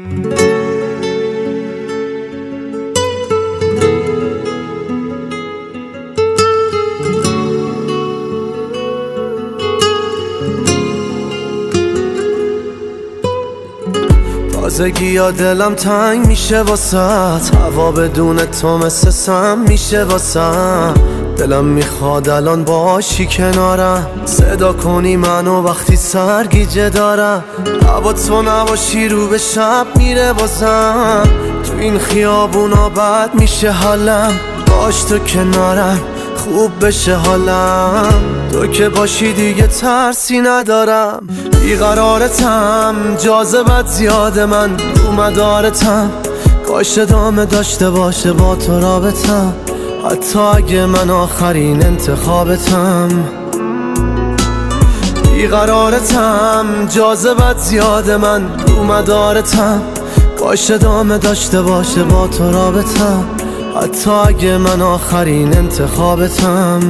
تازگی یا دلم تنگ میشه واسط، هوا بدون تو مثل سم میشه واسم. دلم میخواد الان باشی کنارم، صدا کنی منو وقتی سرگیجه دارم. هوا تو نباشی رو به شب میره بازم، تو این خیابونا بد میشه حالم. باش تو کنارم خوب بشه حالم، تو که باشی دیگه ترسی ندارم. بیقرارتم جاذبت زیاده، من رو مدارتم. کاش ادامه داشته باشه با تو رابطم، حتی اگه من آخرین انتخابتم. بیقرارتم جاذبت زیاده، من رو مدارتم. کاش ادامه داشته باشه با تو رابطم، حتی اگه من آخرین انتخابتم.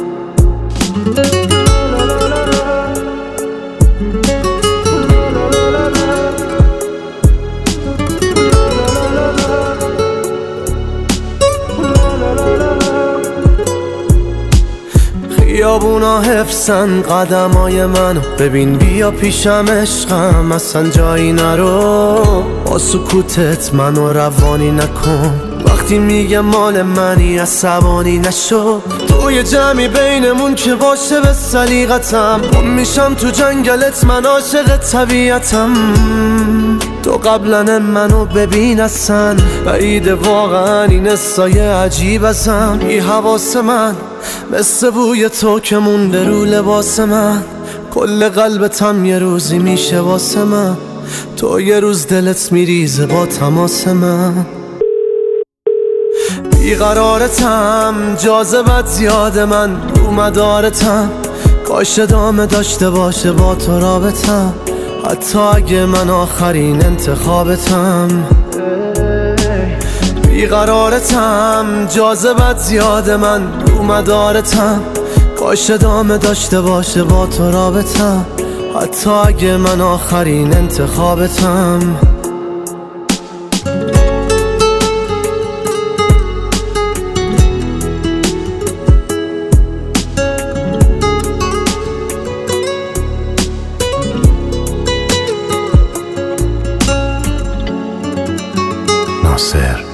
خیابونا حفظن قدمای منو، ببین بیا پیشم عشقم، اصلا جایی نرو. با سکوتت منو روانی نکن، وقتی میگم مال منی عصبانی نشو. توی جمعی بینمون که باشه به سلیقتم، میشم تو جنگلت من عاشق طبیعتم. تو قبلا منو ببین اصلا بعیده واقعا این سایه عجیب ازم. بی حواس من مثل بوی تو که مونده رو لباس من، کل قلبتم یه روزی میشه واسه من. تو یه روز دلت میریزه با تماس من. بیقرارتم جاذبت زیاده، من رو مدارتم. کاش ادامه داشته باشه با تو رابطم، حتی اگه من آخرین انتخابتم. بیقرارتم جاذبت زیاده، من رو مدارتم. کاش ادامه داشته باشه با تو رابطم، حتی اگه من آخرین انتخابتم. ناصر